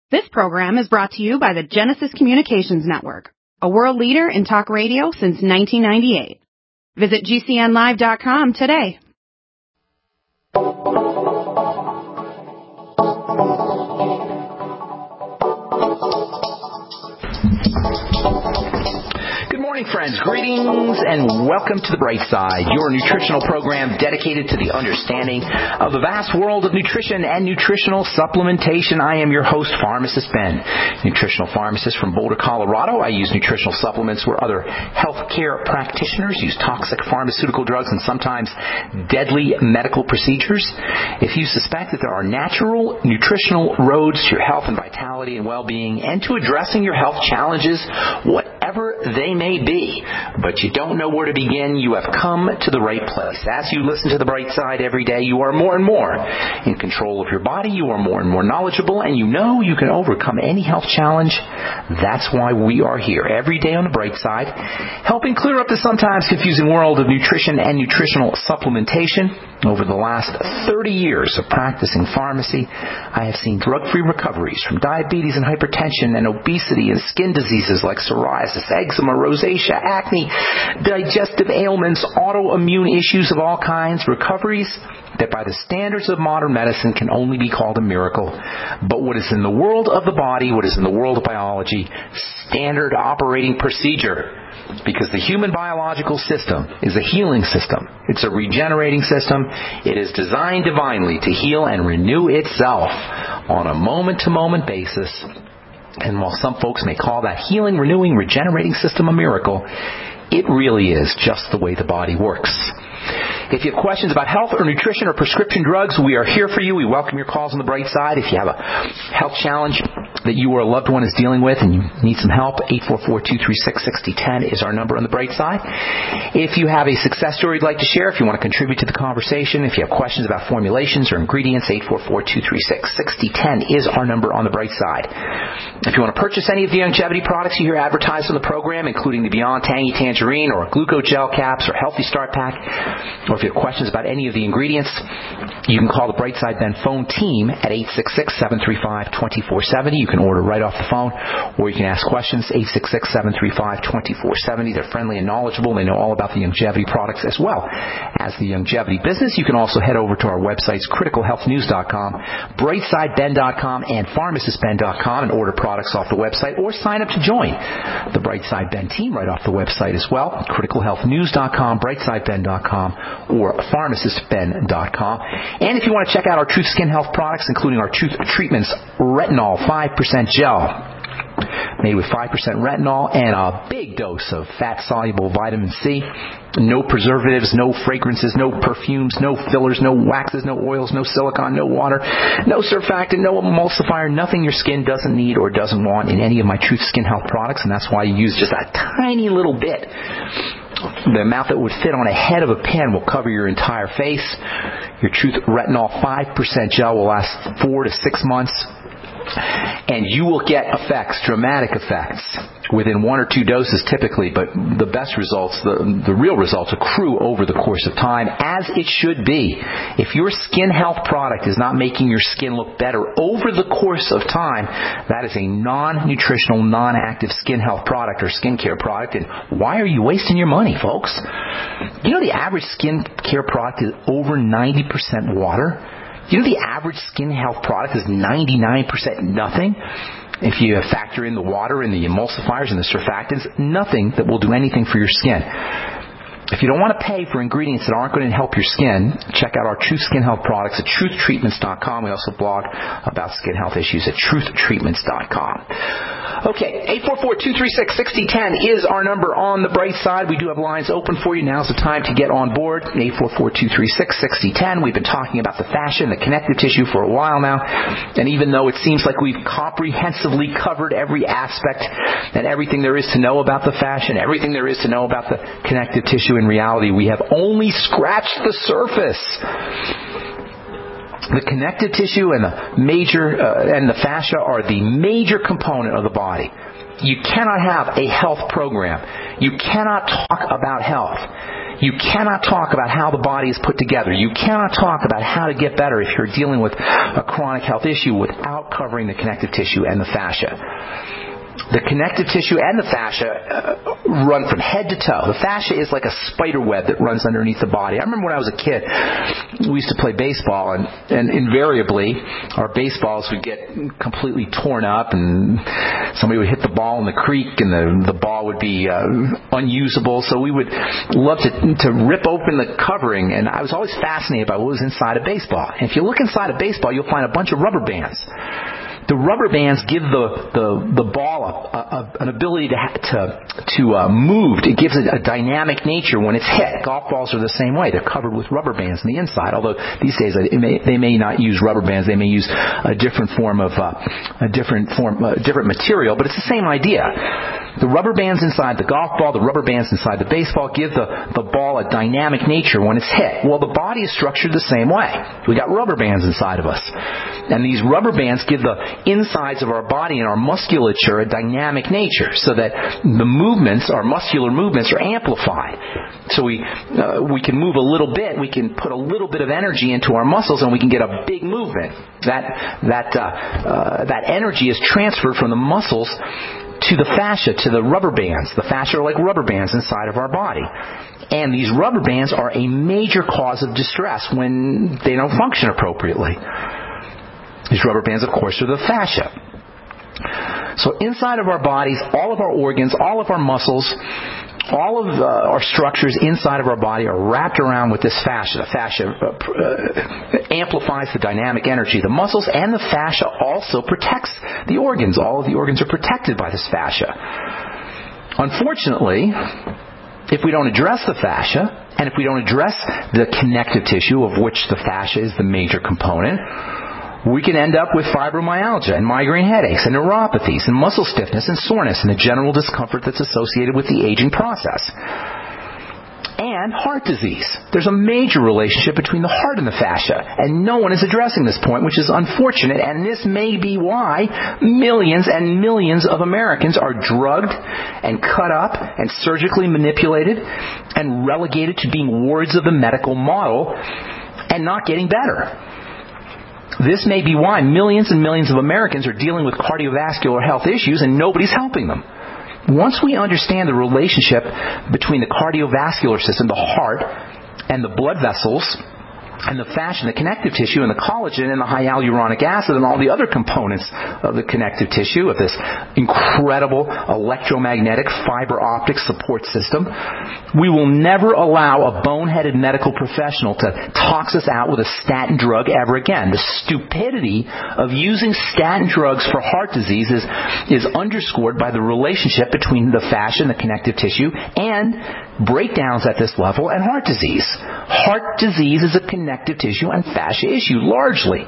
This program is brought to you by the Genesis Communications Network, a world leader in talk radio since 1998. Visit GCNlive.com today. Good morning, friends. Greetings and welcome to The Bright Side, your nutritional program dedicated to the understanding of the vast world of nutrition and nutritional supplementation. I am your host, Pharmacist Ben, nutritional pharmacist from Boulder, Colorado. I use nutritional supplements where other healthcare practitioners use toxic pharmaceutical drugs and sometimes deadly medical procedures. If you suspect that there are natural nutritional roads to your health and vitality and well-being and to addressing your health challenges, whatever they may be, but you don't know where to begin, you have come to the right place. As you listen to The Bright Side every day, you are more and more in control of your body, you are more and more knowledgeable, and you know you can overcome any health challenge. That's why we are here every day on The Bright Side, helping clear up the sometimes confusing world of nutrition and nutritional supplementation. Over the last 30 years of practicing pharmacy, I have seen drug-free recoveries from diabetes and hypertension and obesity and skin diseases like psoriasis, eczema, rosacea, acne, digestive ailments, autoimmune issues of all kinds, recoveries that by the standards of modern medicine can only be called a miracle. But what is in the world of the body, what is in the world of biology, standard operating procedure. Because the human biological system is a healing system. It's a regenerating system. It is designed divinely to heal and renew itself on a moment-to-moment basis. And while some folks may call that healing, renewing, regenerating system a miracle, it really is just the way the body works. If you have questions about health or nutrition or prescription drugs, we are here for you. We welcome your calls on The Bright Side. If you have a health challenge that you or a loved one is dealing with and you need some help, 844-236-6010 is our number on The Bright Side. If you have a success story you'd like to share, if you want to contribute to the conversation, if you have questions about formulations or ingredients, 844-236-6010 is our number on The Bright Side. If you want to purchase any of the longevity products you hear advertised on the program, including the Beyond Tangy Tangerine or Glucogel caps or Healthy Start Pack, or if you have questions about any of the ingredients, you can call the Brightside Ben phone team at 866-735-2470. You can order right off the phone, or you can ask questions, 866-735-2470. They're friendly and knowledgeable. They know all about the longevity products as well as the longevity business. You can also head over to our websites, criticalhealthnews.com, brightsideben.com, and pharmacistben.com and order products off the website, or sign up to join the Brightside Ben team right off the website as well, criticalhealthnews.com, brightsideben.com, or pharmacistben.com. And if you want to check out our Truth Skin Health products, including our Truth Treatments Retinol 5% Gel, made with 5% retinol and a big dose of fat-soluble vitamin C. No preservatives, no fragrances, no perfumes, no fillers, no waxes, no oils, no silicone, no water, no surfactant, no emulsifier, nothing your skin doesn't need or doesn't want in any of my Truth Skin Health products, and that's why you use just a tiny little bit. The amount that would fit on a head of a pin will cover your entire face. Your Truth Retinol 5% Gel will last 4 to 6 months. And you will get effects, dramatic effects, within 1 or 2 doses typically, but the best results, the real results accrue over the course of time, as it should be. If your skin health product is not making your skin look better over the course of time, that is a non-nutritional, non-active skin health product or skincare product, and why are you wasting your money, folks? You know the average skin care product is over 90% water? You know the average skin health product is 99% nothing? If you factor in the water and the emulsifiers and the surfactants, nothing that will do anything for your skin. If you don't want to pay for ingredients that aren't going to help your skin, check out our Truth Skin Health products at truthtreatments.com. We also blog about skin health issues at truthtreatments.com. Okay, 844-236-6010 is our number on the Bright Side. We do have lines open for you. Now's the time to get on board. 844-236-6010. We've been talking about the fascia and the connective tissue for a while now. And even though it seems like we've comprehensively covered every aspect and everything there is to know about the fascia and everything there is to know about the connective tissue, in reality, we have only scratched the surface. The connective tissue and the fascia are the major component of the body. You cannot have a health program. You cannot talk about health. You cannot talk about how the body is put together. You cannot talk about how to get better if you're dealing with a chronic health issue without covering the connective tissue and the fascia. The connective tissue and the fascia run from head to toe. The fascia is like a spider web that runs underneath the body. I remember when I was a kid, we used to play baseball, and invariably our baseballs would get completely torn up, and somebody would hit the ball in the creek, and the ball would be unusable. So we would love to rip open the covering, and I was always fascinated by what was inside a baseball. And if you look inside a baseball, you'll find a bunch of rubber bands. The rubber bands give the ball an ability to move. It gives it a dynamic nature when it's hit. Golf balls are the same way. They're covered with rubber bands on the inside. Although these days they may not use rubber bands. They may use a different material. But it's the same idea. The rubber bands inside the golf ball, the rubber bands inside the baseball give the ball a dynamic nature when it's hit. Well, the body is structured the same way. We got rubber bands inside of us. And these rubber bands give the insides of our body and our musculature a dynamic nature so that the movements, our muscular movements, are amplified. So we can move a little bit, we can put a little bit of energy into our muscles, and we can get a big movement. That energy is transferred from the muscles to the fascia, to the rubber bands. The fascia are like rubber bands inside of our body. And these rubber bands are a major cause of distress when they don't function appropriately. These rubber bands, of course, are the fascia. So inside of our bodies, all of our organs, all of our muscles, all of our structures inside of our body are wrapped around with this fascia. The fascia amplifies the dynamic energy. The muscles and the fascia also protects the organs. All of the organs are protected by this fascia. Unfortunately, if we don't address the fascia, and if we don't address the connective tissue, of which the fascia is the major component, we can end up with fibromyalgia and migraine headaches and neuropathies and muscle stiffness and soreness and the general discomfort that's associated with the aging process. And heart disease. There's a major relationship between the heart and the fascia, and no one is addressing this point, which is unfortunate, and this may be why millions and millions of Americans are drugged and cut up and surgically manipulated and relegated to being wards of the medical model and not getting better. This may be why millions and millions of Americans are dealing with cardiovascular health issues and nobody's helping them. Once we understand the relationship between the cardiovascular system, the heart, and the blood vessels, and the fascia, and the connective tissue, and the collagen, and the hyaluronic acid, and all the other components of the connective tissue, of this incredible electromagnetic fiber optic support system, we will never allow a boneheaded medical professional to tox us out with a statin drug ever again. The stupidity of using statin drugs for heart disease is underscored by the relationship between the fascia and the connective tissue and breakdowns at this level and heart disease. Heart disease is a connective tissue and fascia issue, largely,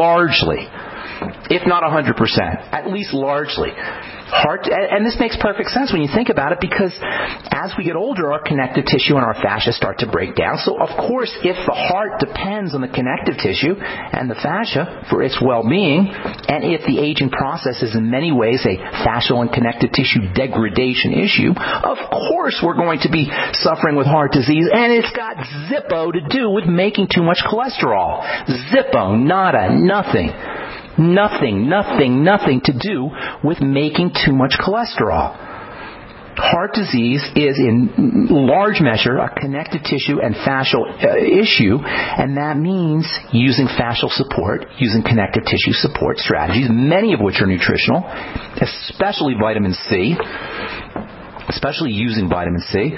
if not 100%, at least largely. And this makes perfect sense when you think about it, because as we get older, our connective tissue and our fascia start to break down. So, of course, if the heart depends on the connective tissue and the fascia for its well-being, and if the aging process is in many ways a fascial and connective tissue degradation issue, of course we're going to be suffering with heart disease, and it's got zippo to do with making too much cholesterol. Zippo, nada, nothing. Nothing to do with making too much cholesterol. Heart disease is in large measure a connective tissue and fascial issue, and that means using fascial support, using connective tissue support strategies, many of which are nutritional, especially vitamin C, especially using vitamin C.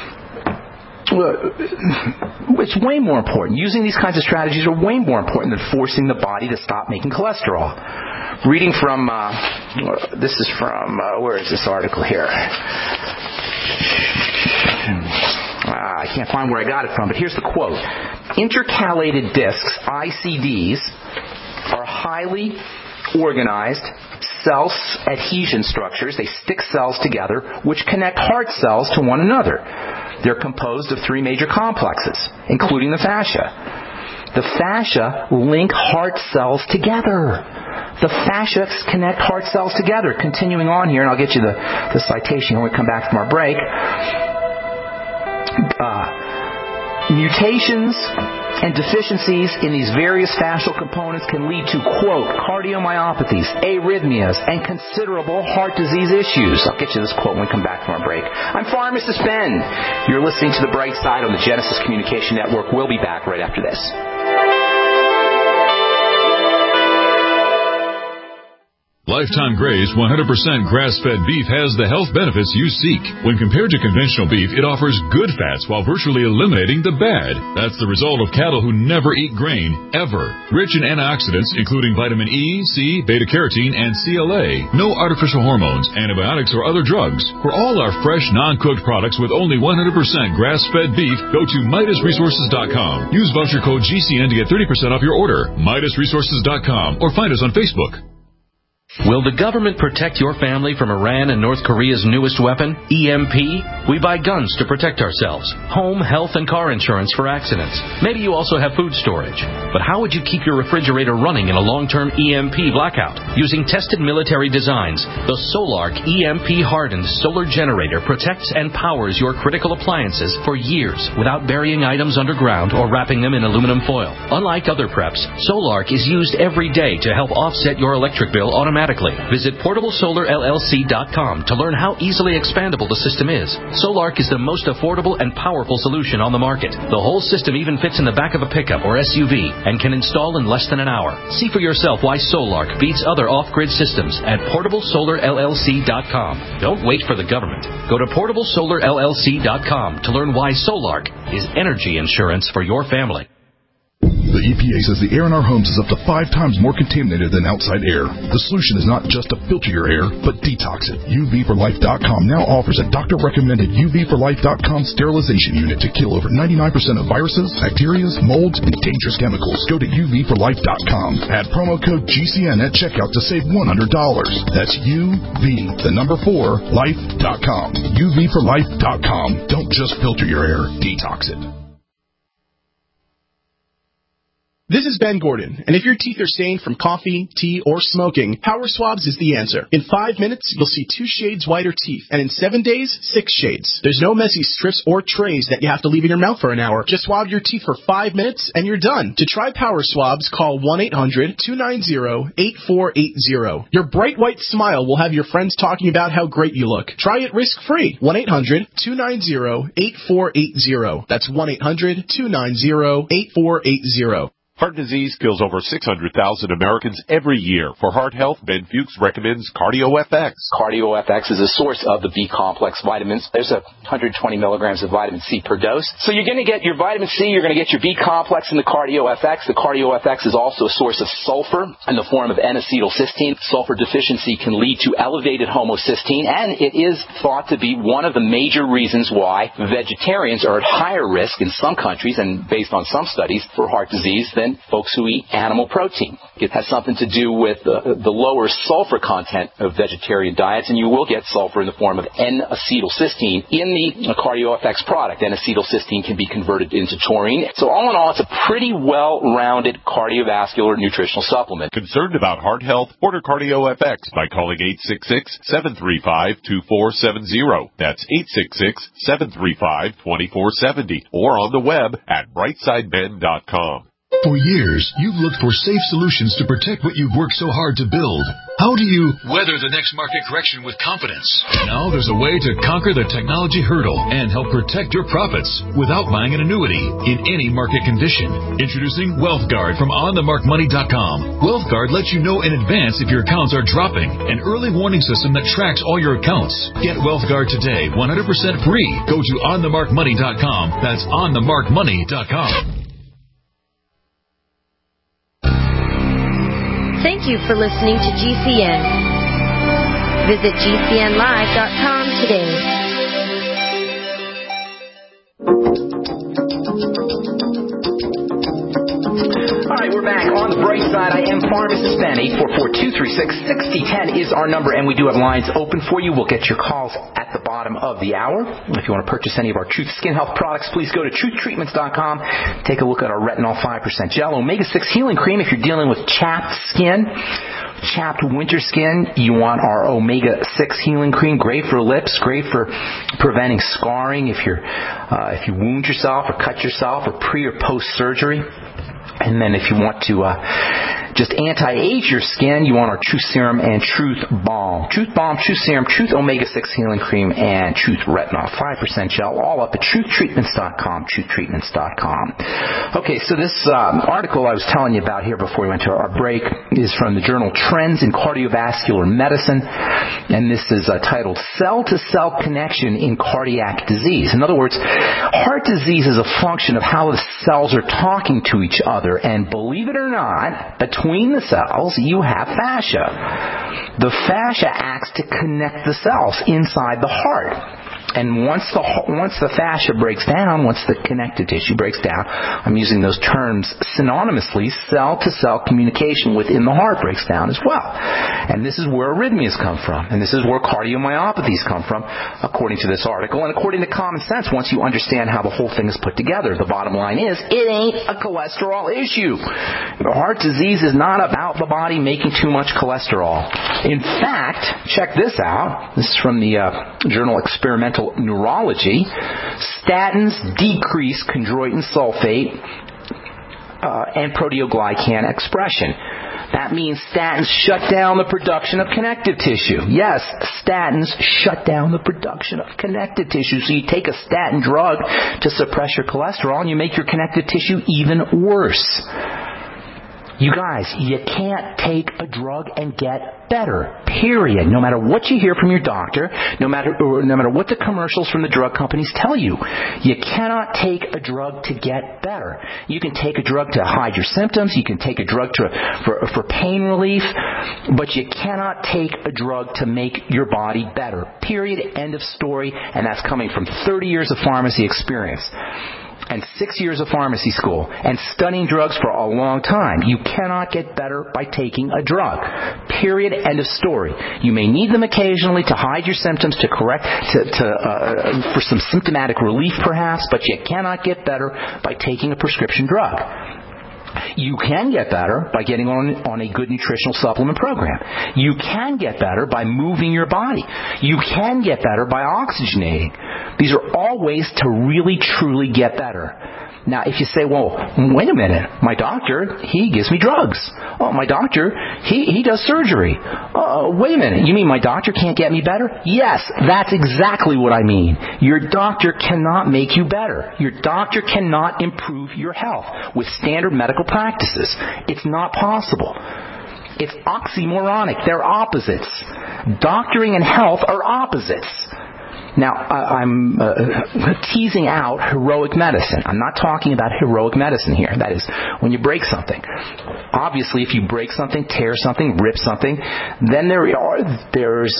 It's way more important. Using these kinds of strategies are way more important than forcing the body to stop making cholesterol. Reading from, where is this article here? I can't find where I got it from, but here's the quote. Intercalated discs, ICDs, are highly organized cell adhesion structures. They stick cells together, which connect heart cells to one another. They're composed of three major complexes, including the fascia. The fascia link heart cells together. The fascia connect heart cells together. Continuing on here, and I'll get you the citation when we come back from our break. Mutations and deficiencies in these various fascial components can lead to, quote, cardiomyopathies, arrhythmias, and considerable heart disease issues. I'll get you this quote when we come back from our break. I'm Pharmacist Ben. You're listening to The Bright Side on the Genesis Communication Network. We'll be back right after this. Lifetime Graze 100% grass-fed beef has the health benefits you seek. When compared to conventional beef, it offers good fats while virtually eliminating the bad. That's the result of cattle who never eat grain, ever. Rich in antioxidants, including vitamin E, C, beta-carotene, and CLA. No artificial hormones, antibiotics, or other drugs. For all our fresh, non-cooked products with only 100% grass-fed beef, go to MidasResources.com. Use voucher code GCN to get 30% off your order. MidasResources.com, or find us on Facebook. Will the government protect your family from Iran and North Korea's newest weapon, EMP? We buy guns to protect ourselves, home, health, and car insurance for accidents. Maybe you also have food storage. But how would you keep your refrigerator running in a long-term EMP blackout? Using tested military designs, the Solarc EMP-hardened solar generator protects and powers your critical appliances for years without burying items underground or wrapping them in aluminum foil. Unlike other preps, Solarc is used every day to help offset your electric bill automatically. Visit PortableSolarLLC.com to learn how easily expandable the system is. Solarc is the most affordable and powerful solution on the market. The whole system even fits in the back of a pickup or SUV and can install in less than an hour. See for yourself why Solarc beats other off-grid systems at PortableSolarLLC.com. Don't wait for the government. Go to PortableSolarLLC.com to learn why Solarc is energy insurance for your family. The EPA says the air in our homes is up to 5 times more contaminated than outside air. The solution is not just to filter your air, but detox it. UVforlife.com now offers a doctor-recommended UVforlife.com sterilization unit to kill over 99% of viruses, bacteria, molds, and dangerous chemicals. Go to UVforlife.com. Add promo code GCN at checkout to save $100. That's UV4life.com. UVforlife.com. Don't just filter your air, detox it. This is Ben Gordon, and if your teeth are stained from coffee, tea, or smoking, Power Swabs is the answer. In 5 minutes, you'll see 2 shades whiter teeth, and in 7 days, 6 shades. There's no messy strips or trays that you have to leave in your mouth for an hour. Just swab your teeth for 5 minutes, and you're done. To try Power Swabs, call 1-800-290-8480. Your bright white smile will have your friends talking about how great you look. Try it risk-free. 1-800-290-8480. That's 1-800-290-8480. Heart disease kills over 600,000 Americans every year. For heart health, Ben Fuchs recommends CardioFX. CardioFX is a source of the B-complex vitamins. There's 120 milligrams of vitamin C per dose. So you're going to get your vitamin C, you're going to get your B-complex in the CardioFX. The CardioFX is also a source of sulfur in the form of N-acetylcysteine. Sulfur deficiency can lead to elevated homocysteine, and it is thought to be one of the major reasons why vegetarians are at higher risk in some countries, and based on some studies, for heart disease than folks who eat animal protein. It has something to do with the lower sulfur content of vegetarian diets, and you will get sulfur in the form of N-acetylcysteine in the CardioFX product. N-acetylcysteine can be converted into taurine. So all in all, it's a pretty well-rounded cardiovascular nutritional supplement. Concerned about heart health? Order CardioFX by calling 866-735-2470. That's 866-735-2470. Or on the web at brightsideben.com. For years, you've looked for safe solutions to protect what you've worked so hard to build. How do you weather the next market correction with confidence? Now there's a way to conquer the technology hurdle and help protect your profits without buying an annuity in any market condition. Introducing WealthGuard from OnTheMarkMoney.com. WealthGuard lets you know in advance if your accounts are dropping. An early warning system that tracks all your accounts. Get WealthGuard today, 100% free. Go to OnTheMarkMoney.com. That's OnTheMarkMoney.com. Thank you for listening to GCN. Visit GCNlive.com today. All right, we're back on the bright side. I am Pharmacist Ben. 844-236-6010 is our number, and we do have lines open for you. We'll get your calls at the bottom of the hour. If you want to purchase any of our Truth Skin Health products, please go to TruthTreatments.com. Take a look at our Retinol 5% Gel, Omega-6 Healing Cream if you're dealing with chapped skin. chapped winter skin, you want our omega-6 healing cream. Great for lips, great for preventing scarring if you wound yourself or cut yourself or pre or post surgery. And then if you want to just anti-age your skin, you want our Truth Serum and Truth Balm. Truth Balm, Truth Serum, Truth Omega-6 Healing Cream, and Truth Retinol 5% gel, all up at truthtreatments.com, truthtreatments.com. Okay, so this article I was telling you about here before we went to our break is from the journal Trends in Cardiovascular Medicine, and this is titled Cell-to-Cell Connection in Cardiac Disease. In other words, heart disease is a function of how the cells are talking to each other, and believe it or not, between the cells, you have fascia. The fascia acts to connect the cells inside the heart. And once the fascia breaks down, once the connective tissue breaks down, I'm using those terms synonymously, cell-to-cell communication within the heart breaks down as well. And this is where arrhythmias come from. And this is where cardiomyopathies come from, according to this article. And according to common sense, once you understand how the whole thing is put together, the bottom line is, it ain't a cholesterol issue. Heart disease is not about the body making too much cholesterol. In fact, check this out. This is from the journal Experimental Neurology. Statins decrease chondroitin sulfate and proteoglycan expression. That means statins shut down the production of connective tissue. Yes, statins shut down the production of connective tissue. So you take a statin drug to suppress your cholesterol and you make your connective tissue even worse. You guys, you can't take a drug and get better, period. No matter what you hear from your doctor, no matter what the commercials from the drug companies tell you, you cannot take a drug to get better. You can take a drug to hide your symptoms, you can take a drug for pain relief, but you cannot take a drug to make your body better, period, end of story, and that's coming from 30 years of pharmacy experience. And 6 years of pharmacy school, and studying drugs for a long time. You cannot get better by taking a drug. Period. End of story. You may need them occasionally to hide your symptoms, for some symptomatic relief perhaps, but you cannot get better by taking a prescription drug. You can get better by getting on a good nutritional supplement program. You can get better by moving your body. You can get better by oxygenating. These are all ways to really, truly get better. Now, if you say, well, wait a minute, my doctor, he gives me drugs. Oh, my doctor, he does surgery. Wait a minute, you mean my doctor can't get me better? Yes, that's exactly what I mean. Your doctor cannot make you better. Your doctor cannot improve your health with standard medical practices. It's not possible. It's oxymoronic. They're opposites. Doctoring and health are opposites. Now, I'm teasing out heroic medicine. I'm not talking about heroic medicine here. That is, when you break something. Obviously, if you break something, tear something, rip something, then there's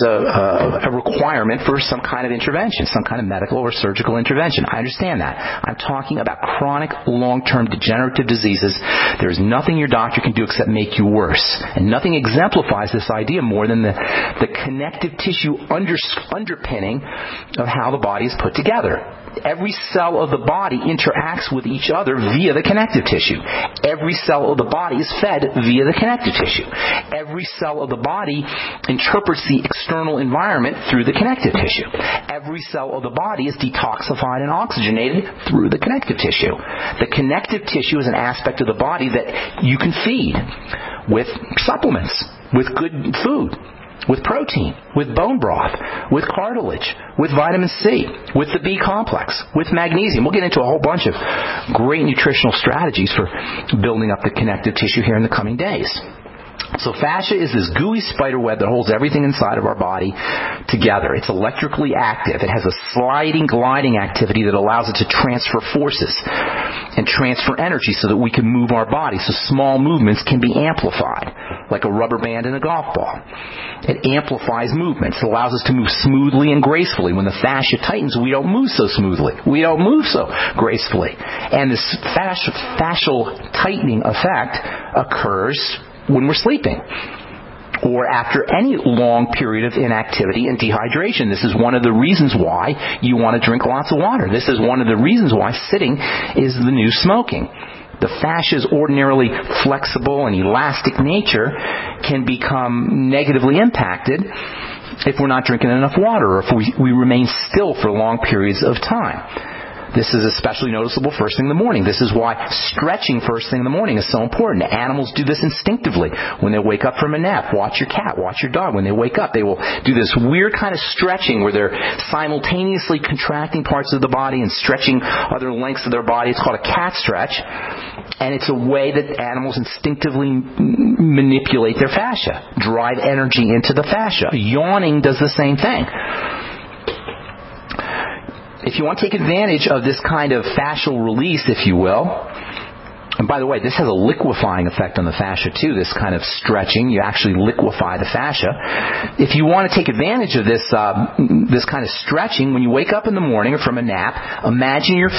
a requirement for some kind of intervention, some kind of medical or surgical intervention. I understand that. I'm talking about chronic, long-term degenerative diseases. There's nothing your doctor can do except make you worse. And nothing exemplifies this idea more than the connective tissue underpinning of how the body is put together. Every cell of the body interacts with each other via the connective tissue. Every cell of the body is fed via the connective tissue. Every cell of the body interprets the external environment through the connective tissue. Every cell of the body is detoxified and oxygenated through the connective tissue. The connective tissue is an aspect of the body that you can feed with supplements, with good food, with protein, with bone broth, with cartilage, with vitamin C, with the B complex, with magnesium. We'll get into a whole bunch of great nutritional strategies for building up the connective tissue here in the coming days. So fascia is this gooey spider web that holds everything inside of our body together. It's electrically active. It has a sliding, gliding activity that allows it to transfer forces and transfer energy so that we can move our body. So small movements can be amplified, like a rubber band in a golf ball. It amplifies movements. It allows us to move smoothly and gracefully. When the fascia tightens, we don't move so smoothly. We don't move so gracefully. And this fascial tightening effect occurs when we're sleeping or after any long period of inactivity and dehydration. This is one of the reasons why you want to drink lots of water. This is one of the reasons why sitting is the new smoking. the fascia's ordinarily flexible and elastic nature can become negatively impacted if we're not drinking enough water, or if we remain still for long periods of time. This is especially noticeable first thing in the morning. This is why stretching first thing in the morning is so important. Animals do this instinctively when they wake up from a nap. Watch your cat, watch your dog. When they wake up, they will do this weird kind of stretching where they're simultaneously contracting parts of the body and stretching other lengths of their body. It's called a cat stretch. And it's a way that animals instinctively manipulate their fascia, drive energy into the fascia. Yawning does the same thing. If you want to take advantage of this kind of fascial release, if you will, and by the way, this has a liquefying effect on the fascia too, this kind of stretching. You actually liquefy the fascia. If you want to take advantage of this kind of stretching, when you wake up in the morning or from a nap, imagine your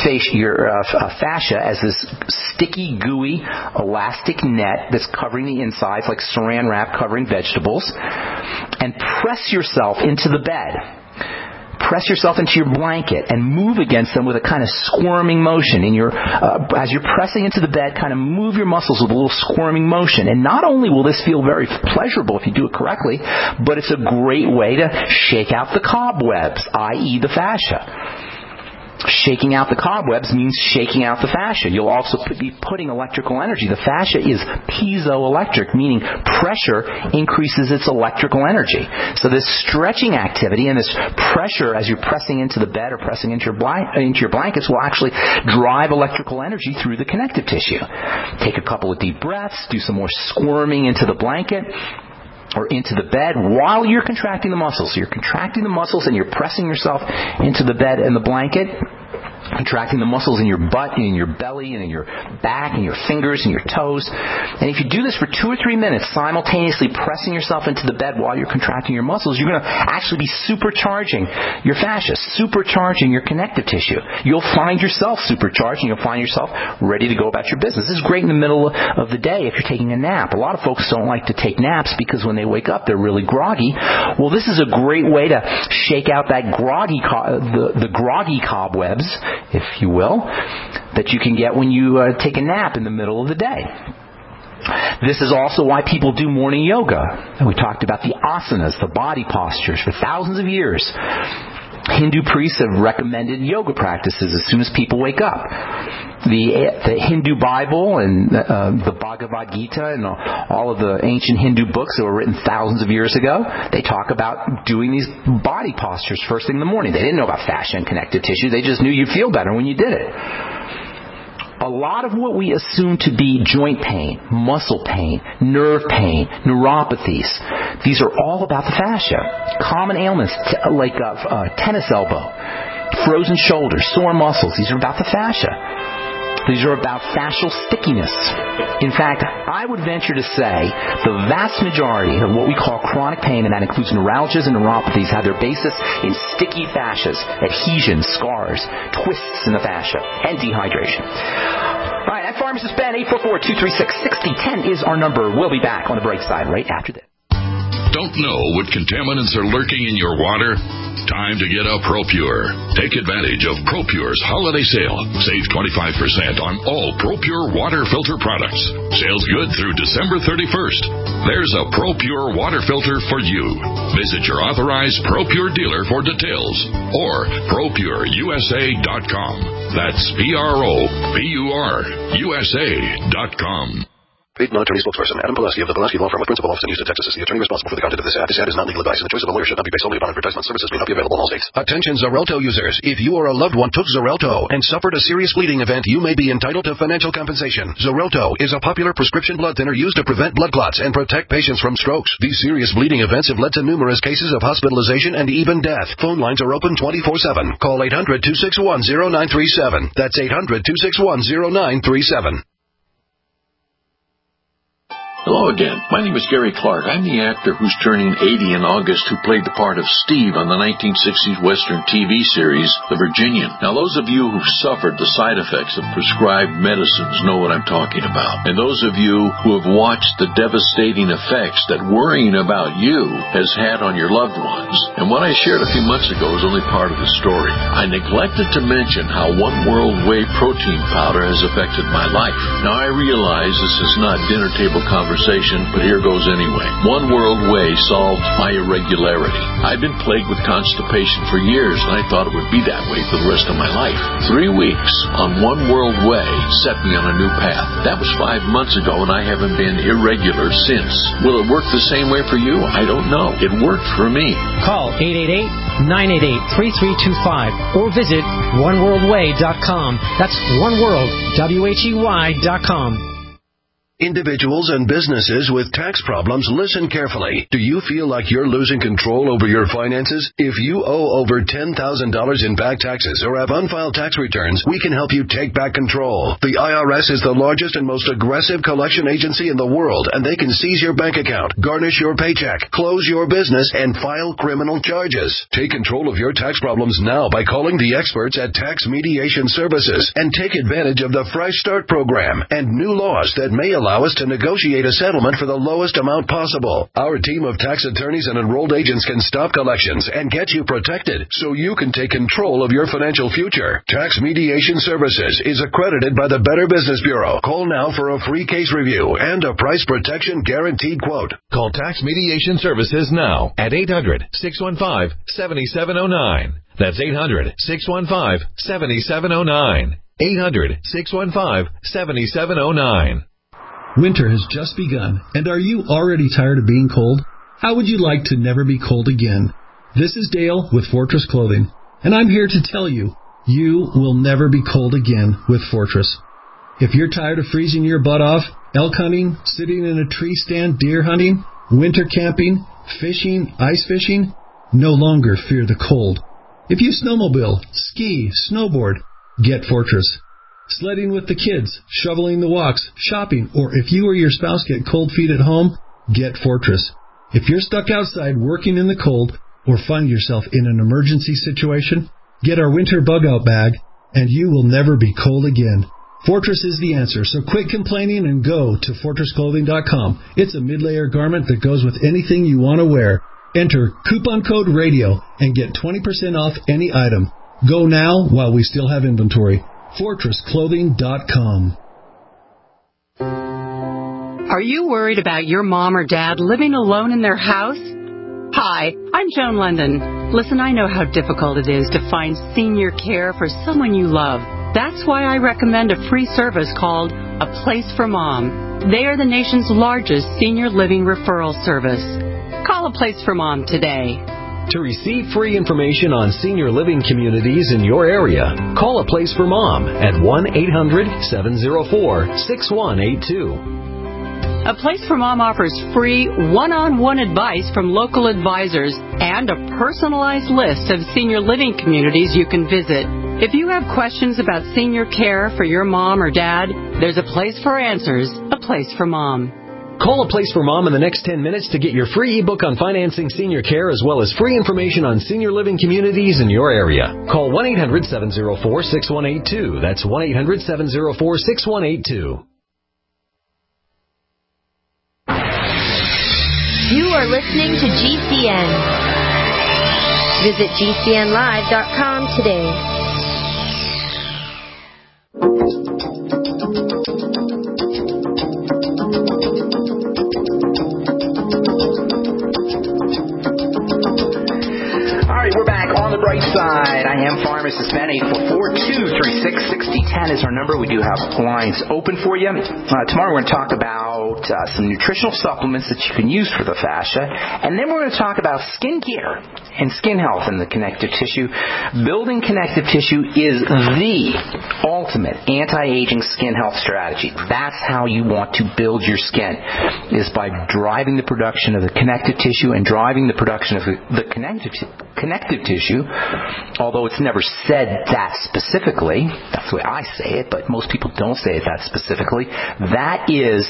fascia as this sticky, gooey, elastic net that's covering the insides like saran wrap covering vegetables, and press yourself into the bed. Press yourself into your blanket and move against them with a kind of squirming motion. As you're pressing into the bed, kind of move your muscles with a little squirming motion. And not only will this feel very pleasurable if you do it correctly, but it's a great way to shake out the cobwebs, i.e. the fascia. Shaking out the cobwebs means shaking out the fascia. You'll also be putting electrical energy. The fascia is piezoelectric, meaning pressure increases its electrical energy. So this stretching activity and this pressure as you're pressing into the bed or pressing into your blankets will actually drive electrical energy through the connective tissue. Take a couple of deep breaths, do some more squirming into the blanket or into the bed while you're contracting the muscles. So you're contracting the muscles and you're pressing yourself into the bed and the blanket, contracting the muscles in your butt and in your belly and in your back and your fingers and your toes. And if you do this for 2 or 3 minutes, simultaneously pressing yourself into the bed while you're contracting your muscles, you're going to actually be supercharging your fascia, supercharging your connective tissue. You'll find yourself supercharged and you'll find yourself ready to go about your business. This is great in the middle of the day if you're taking a nap. A lot of folks don't like to take naps because when they wake up they're really groggy. Well, this is a great way to shake out that the groggy cobwebs, if you will, that you can get when you take a nap in the middle of the day. This is also why people do morning yoga. And we talked about the asanas, the body postures, for thousands of years. Hindu priests have recommended yoga practices as soon as people wake up. The Hindu Bible and the Bhagavad Gita and all of the ancient Hindu books that were written thousands of years ago, they talk about doing these body postures first thing in the morning. They didn't know about fascia and connective tissue. They just knew you'd feel better when you did it. A lot of what we assume to be joint pain, muscle pain, nerve pain, neuropathies, these are all about the fascia. Common ailments like tennis elbow, frozen shoulders, sore muscles, these are about the fascia. These are about fascial stickiness. In fact, I would venture to say the vast majority of what we call chronic pain, and that includes neuralgias and neuropathies, have their basis in sticky fascias, adhesions, scars, twists in the fascia, and dehydration. All right, I'm Pharmacist Ben. 844-236-6010 is our number. We'll be back on the bright side right after this. Don't know what contaminants are lurking in your water? Time to get a ProPure. Take advantage of ProPure's holiday sale. Save 25% on all ProPure water filter products. Sales good through December 31st. There's a ProPure water filter for you. Visit your authorized ProPure dealer for details or ProPureUSA.com. That's ProPureUSA.com. Paid non-attorney spokesperson Adam Pulaski of the Pulaski Law Firm with principal office in Houston, Texas is the attorney responsible for the content of this ad. This ad is not legal advice, and the choice of a lawyer should not be based solely upon advertisement. Services may not be available in all states. Attention Xarelto users. If you or a loved one took Xarelto and suffered a serious bleeding event, you may be entitled to financial compensation. Xarelto is a popular prescription blood thinner used to prevent blood clots and protect patients from strokes. These serious bleeding events have led to numerous cases of hospitalization and even death. Phone lines are open 24/7. Call 800-261-0937. That's 800-261-0937. Hello again. My name is Gary Clark. I'm the actor who's turning 80 in August who played the part of Steve on the 1960s Western TV series, The Virginian. Now, those of you who've suffered the side effects of prescribed medicines know what I'm talking about. And those of you who have watched the devastating effects that worrying about you has had on your loved ones. And what I shared a few months ago is only part of the story. I neglected to mention how One World Whey protein powder has affected my life. Now, I realize this is not dinner table conversation, but here goes anyway. One World Whey solved my irregularity. I've been plagued with constipation for years, and I thought it would be that way for the rest of my life. 3 weeks on One World Whey set me on a new path. That was 5 months ago, and I haven't been irregular since. Will it work the same way for you? I don't know. It worked for me. Call 888-988-3325 or visit oneworldwhey.com. That's oneworld.com. Individuals and businesses with tax problems, listen carefully. Do you feel like you're losing control over your finances? If you owe over $10,000 in back taxes or have unfiled tax returns, we can help you take back control. The IRS is the largest and most aggressive collection agency in the world, and they can seize your bank account, garnish your paycheck, close your business, and file criminal charges. Take control of your tax problems now by calling the experts at Tax Mediation Services and take advantage of the Fresh Start program and new laws that may allow us to negotiate a settlement for the lowest amount possible. Our team of tax attorneys and enrolled agents can stop collections and get you protected so you can take control of your financial future. Tax Mediation Services is accredited by the Better Business Bureau. Call now for a free case review and a price protection guaranteed quote. Call Tax Mediation Services now at 800-615-7709. That's 800-615-7709. 800-615-7709. Winter has just begun, and are you already tired of being cold? How would you like to never be cold again? This is Dale with Fortress Clothing, and I'm here to tell you, you will never be cold again with Fortress. If you're tired of freezing your butt off, elk hunting, sitting in a tree stand, deer hunting, winter camping, fishing, ice fishing, no longer fear the cold. If you snowmobile, ski, snowboard, get Fortress. Sledding with the kids, shoveling the walks, shopping, or if you or your spouse get cold feet at home, get Fortress. If you're stuck outside working in the cold or find yourself in an emergency situation, get our winter bug-out bag, and you will never be cold again. Fortress is the answer, so quit complaining and go to FortressClothing.com. It's a mid-layer garment that goes with anything you want to wear. Enter coupon code RADIO and get 20% off any item. Go now while we still have inventory. FortressClothing.com. Are you worried about your mom or dad living alone in their house? Hi, I'm Joan London. Listen, I know how difficult it is to find senior care for someone you love. That's why I recommend a free service called A Place for Mom. They are the nation's largest senior living referral service. Call A Place for Mom today. To receive free information on senior living communities in your area, call A Place for Mom at 1-800-704-6182. A Place for Mom offers free one-on-one advice from local advisors and a personalized list of senior living communities you can visit. If you have questions about senior care for your mom or dad, there's a place for answers, A Place for Mom. Call A Place for Mom in the next 10 minutes to get your free ebook on financing senior care as well as free information on senior living communities in your area. Call 1-800-704-6182. That's 1-800-704-6182. You are listening to GCN. Visit GCNlive.com today. We're back on the bright side. I am Pharmacist Ben. 844-236-6010 is our number. We do have lines open for you. Tomorrow we're going to talk about some nutritional supplements that you can use for the fascia. And then we're going to talk about skin care and skin health and the connective tissue. Building connective tissue is the ultimate anti-aging skin health strategy. That's how you want to build your skin, is by driving the production of the connective tissue and driving the production of the connective tissue although it's never said that specifically. That's the way I say it, but most people don't say it that specifically. That is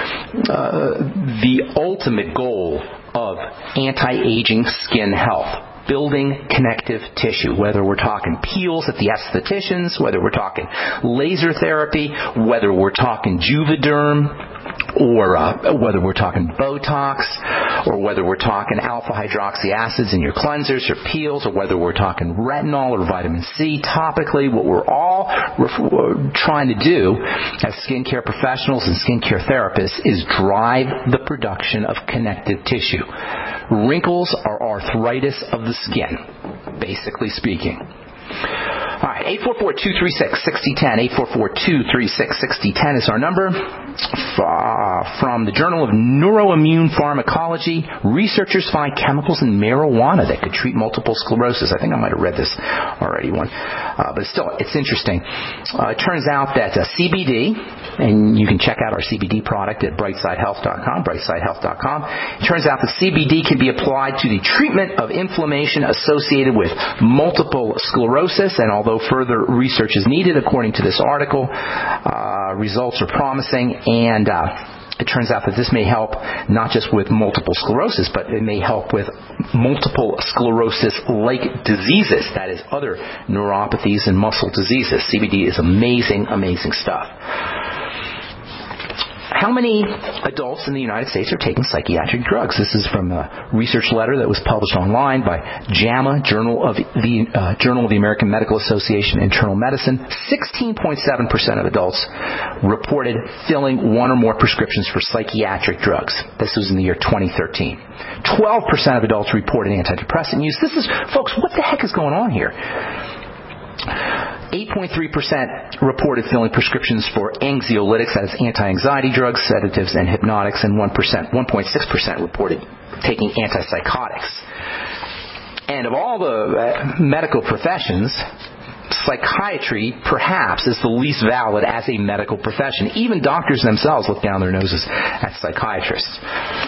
the ultimate goal of anti-aging skin health. Building connective tissue, whether we're talking peels at the estheticians, whether we're talking laser therapy, whether we're talking Juvederm, or whether we're talking Botox, or whether we're talking alpha hydroxy acids in your cleansers or peels, or whether we're talking retinol or vitamin C topically. What we're all trying to do as skincare professionals and skincare therapists is drive the production of connective tissue. Wrinkles are arthritis of the skin, basically speaking. All right, 844-236-6010. 844-236-6010 is our number. From the Journal of Neuroimmune Pharmacology, researchers find chemicals in marijuana that could treat multiple sclerosis. I think I might have read this already but still, it's interesting. It turns out that CBD, and you can check out our CBD product at brightsidehealth.com, brightsidehealth.com. It turns out that CBD can be applied to the treatment of inflammation associated with multiple sclerosis, and although further research is needed, according to this article, results are promising, and it turns out that this may help not just with multiple sclerosis, but it may help with multiple sclerosis-like diseases, that is, other neuropathies and muscle diseases. CBD is amazing, amazing stuff. How many adults in the United States are taking psychiatric drugs? This is from a research letter that was published online by JAMA, Journal of the American Medical Association Internal Medicine. 16.7% of adults reported filling one or more prescriptions for psychiatric drugs. This was in the year 2013. 12% of adults reported antidepressant use. This is, folks, what the heck is going on here? 8.3% reported filling prescriptions for anxiolytics, that is anti-anxiety drugs, sedatives, and hypnotics, and 1.6% reported taking antipsychotics. And of all the medical professions, psychiatry perhaps is the least valid as a medical profession. Even doctors themselves look down their noses at psychiatrists.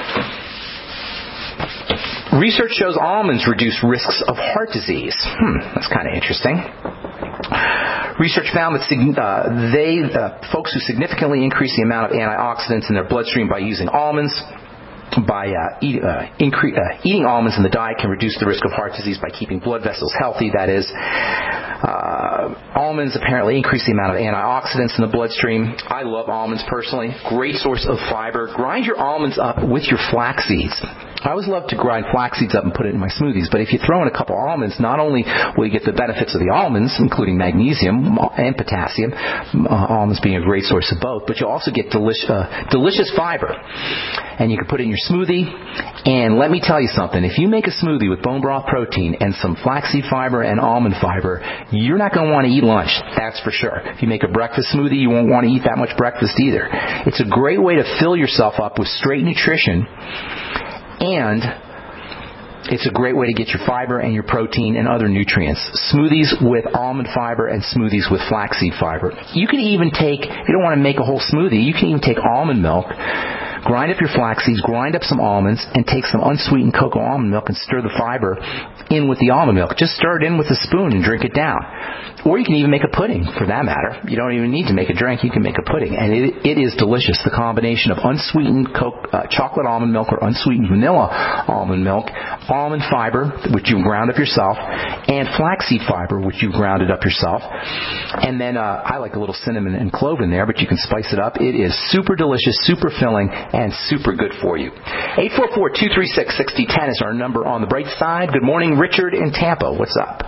Research shows almonds reduce risks of heart disease. That's kind of interesting. Research found that folks who significantly increase the amount of antioxidants in their bloodstream by using almonds, eating almonds in the diet can reduce the risk of heart disease by keeping blood vessels healthy. That is, almonds apparently increase the amount of antioxidants in the bloodstream. I love almonds personally. Great source of fiber. Grind your almonds up with your flax seeds. I always love to grind flax seeds up and put it in my smoothies, but if you throw in a couple almonds, not only will you get the benefits of the almonds, including magnesium and potassium, almonds being a great source of both, but you'll also get delicious fiber. And you can put it in your smoothie. And let me tell you something. If you make a smoothie with bone broth protein and some flaxseed fiber and almond fiber, you're not going to want to eat lunch. That's for sure. If you make a breakfast smoothie, you won't want to eat that much breakfast either. It's a great way to fill yourself up with straight nutrition, and it's a great way to get your fiber and your protein and other nutrients. Smoothies with almond fiber and smoothies with flaxseed fiber. You can even take, if you don't want to make a whole smoothie, you can even take almond milk, grind up your flax seeds, grind up some almonds, and take some unsweetened cocoa almond milk and stir the fiber in with the almond milk. Just stir it in with a spoon and drink it down. Or you can even make a pudding, for that matter. You don't even need to make a drink. You can make a pudding. And it is delicious. The combination of unsweetened chocolate almond milk or unsweetened vanilla almond milk, almond fiber, which you ground up yourself, and flaxseed fiber, which you grounded up yourself. And then I like a little cinnamon and clove in there, but you can spice it up. It is super delicious, super filling, and super good for you. 844-236-6010 is our number on the bright side. Good morning, Richard in Tampa. What's up?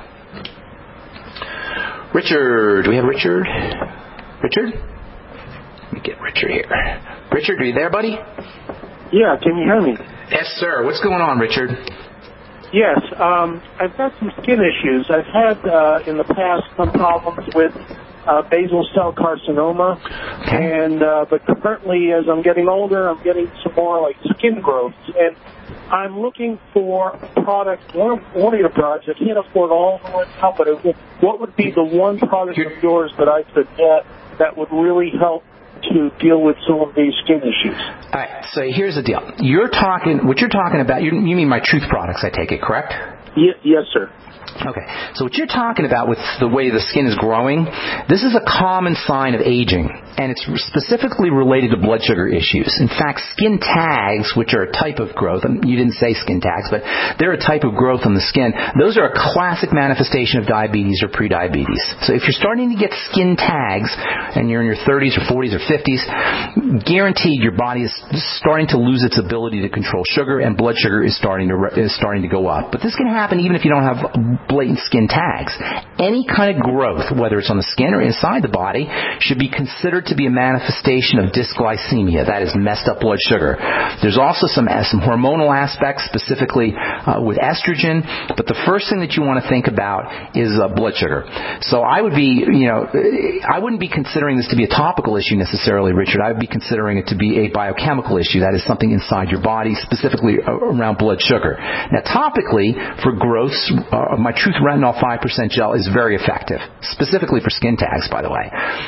Richard. Do we have Richard? Richard? Let me get Richard here. Richard, are you there, buddy? Yeah, can you hear me? Yes, sir. What's going on, Richard? Yes, I've got some skin issues. I've had in the past some problems with basal cell carcinoma, and but currently, as I'm getting older, I'm getting some more like skin growths, and I'm looking for a product. One of your products, I can't afford all of them right now, but what would be the one product of yours that I could get that would really help to deal with some of these skin issues? All right, so here's the deal. What you're talking about, you mean my Truth products, I take it, correct? Yes, sir. Okay, so what you're talking about with the way the skin is growing, this is a common sign of aging, and it's specifically related to blood sugar issues. In fact, skin tags, which are a type of growth, and you didn't say skin tags, but they're a type of growth on the skin. Those are a classic manifestation of diabetes or prediabetes. So if you're starting to get skin tags, and you're in your 30s or 40s or 50s, guaranteed your body is starting to lose its ability to control sugar, and blood sugar is starting to go up. But this can happen even if you don't have blatant skin tags. Any kind of growth, whether it's on the skin or inside the body, should be considered to be a manifestation of dysglycemia. That is messed up blood sugar. There's also some hormonal aspects, specifically with estrogen, but the first thing that you want to think about is blood sugar. So I would be, I wouldn't be considering this to be a topical issue necessarily, Richard. I would be considering it to be a biochemical issue. That is something inside your body, specifically around blood sugar. Now, topically, for growths, my Truth Retinol 5% gel is very effective, specifically for skin tags, by the way.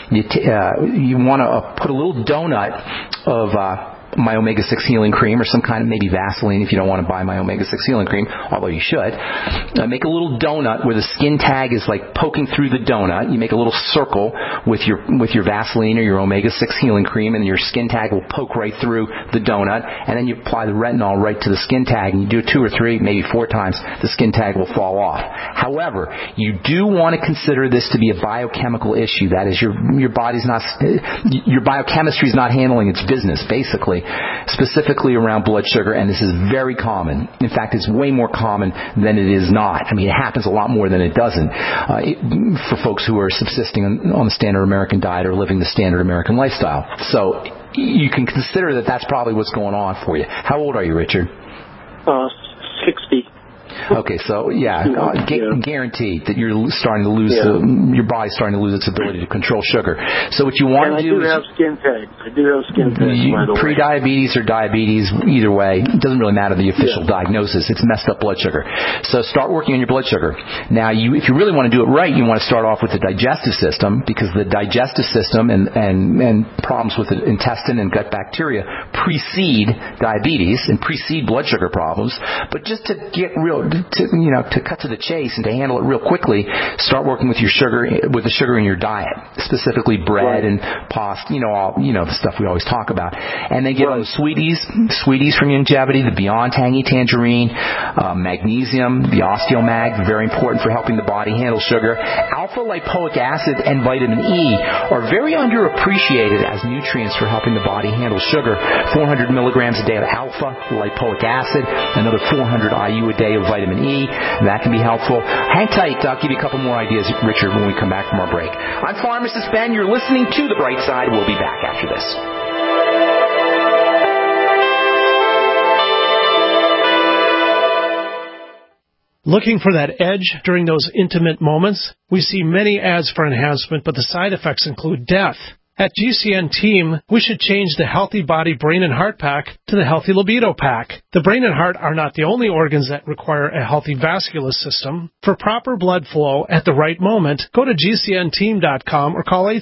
You want to put a little donut of my omega-6 healing cream, or some kind of maybe Vaseline if you don't want to buy my omega-6 healing cream, although you should. Make a little donut where the skin tag is like poking through the donut. You make a little circle with your Vaseline or your omega-6 healing cream, and your skin tag will poke right through the donut, and then you apply the retinol right to the skin tag, and you do it 2 or 3, maybe 4 times, the skin tag will fall off. However, you do want to consider this to be a biochemical issue. That is, your body's not, your biochemistry is not handling its business, basically, specifically around blood sugar, and this is very common. In fact, it's way more common than it is not. I mean, it happens a lot more than it doesn't for folks who are subsisting on the standard American diet or living the standard American lifestyle. So you can consider that that's probably what's going on for you. How old are you, Richard? 60. Okay, so guaranteed that you're starting to lose your body's starting to lose its ability to control sugar. So what you want to do is, I do have skin tags, by the way. Pre-diabetes or diabetes, either way, it doesn't really matter the official diagnosis. It's messed up blood sugar. So start working on your blood sugar. Now, if you really want to do it right, you want to start off with the digestive system, because the digestive system and problems with the intestine and gut bacteria precede diabetes and precede blood sugar problems. But just to get to cut to the chase and to handle it real quickly, start working with the sugar in your diet, specifically bread and pasta, the stuff we always talk about. And then get on the sweeties from Youngevity, the Beyond Tangy Tangerine, magnesium, the Osteomag, very important for helping the body handle sugar. Alpha lipoic acid and vitamin E are very underappreciated as nutrients for helping the body handle sugar. 400 milligrams a day of alpha lipoic acid, another 400 IU a day of vitamin E. That can be helpful. Hang tight. I'll give you a couple more ideas, Richard, when we come back from our break. I'm Pharmacist Ben. You're listening to The Bright Side. We'll be back after this. Looking for that edge during those intimate moments? We see many ads for enhancement, but the side effects include death. At GCN Team, we should change the Healthy Body, Brain, and Heart Pack to the Healthy Libido Pack. The brain and heart are not the only organs that require a healthy vascular system. For proper blood flow at the right moment, go to GCNteam.com or call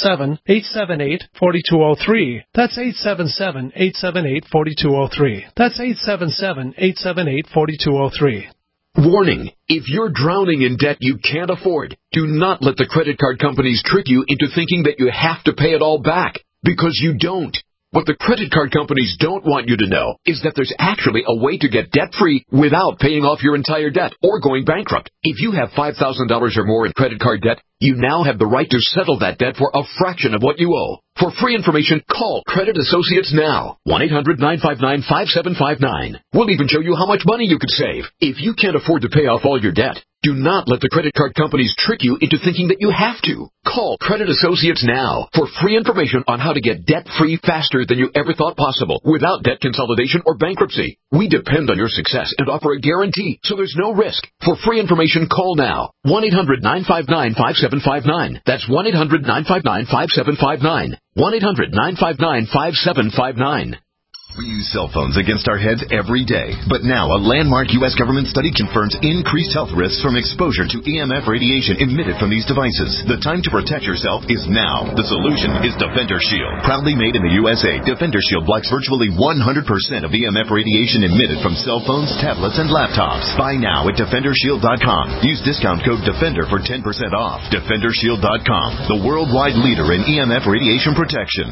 877-878-4203. That's 877-878-4203. That's 877-878-4203. Warning, if you're drowning in debt you can't afford, do not let the credit card companies trick you into thinking that you have to pay it all back, because you don't. What the credit card companies don't want you to know is that there's actually a way to get debt-free without paying off your entire debt or going bankrupt. If you have $5,000 or more in credit card debt, you now have the right to settle that debt for a fraction of what you owe. For free information, call Credit Associates now. 1-800-959-5759. We'll even show you how much money you could save. If you can't afford to pay off all your debt, do not let the credit card companies trick you into thinking that you have to. Call Credit Associates now for free information on how to get debt-free faster than you ever thought possible without debt consolidation or bankruptcy. We depend on your success and offer a guarantee, so there's no risk. For free information, call now. 1-800-959-5759. That's 1-800-959-5759. 1-800-959-5759. We use cell phones against our heads every day. But now, a landmark U.S. government study confirms increased health risks from exposure to EMF radiation emitted from these devices. The time to protect yourself is now. The solution is Defender Shield. Proudly made in the USA, Defender Shield blocks virtually 100% of EMF radiation emitted from cell phones, tablets, and laptops. Buy now at DefenderShield.com. Use discount code DEFENDER for 10% off. DefenderShield.com, the worldwide leader in EMF radiation protection.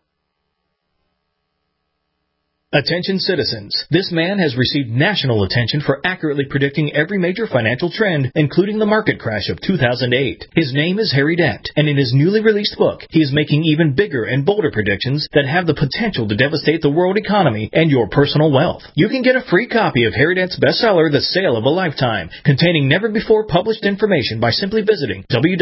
Attention citizens. This man has received national attention for accurately predicting every major financial trend, including the market crash of 2008. His name is Harry Dent, and in his newly released book, he is making even bigger and bolder predictions that have the potential to devastate the world economy and your personal wealth. You can get a free copy of Harry Dent's bestseller, The Sale of a Lifetime, containing never-before-published information by simply visiting